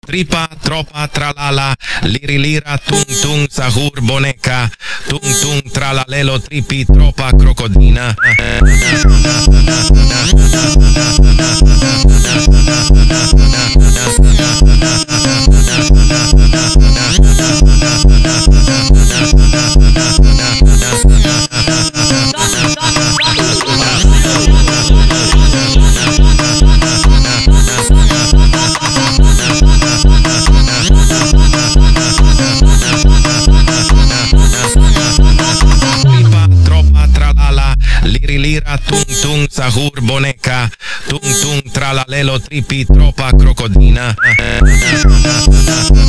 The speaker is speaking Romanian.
tripa, tropa, tralala, lirilira, tung tung, sahur, boneca, tung tung, tralalelo, tripi, tropa, crocodina. Lirilira, tung tung, sahur, boneca, tung tung, tralalelo, tripi, tropa, crocodina.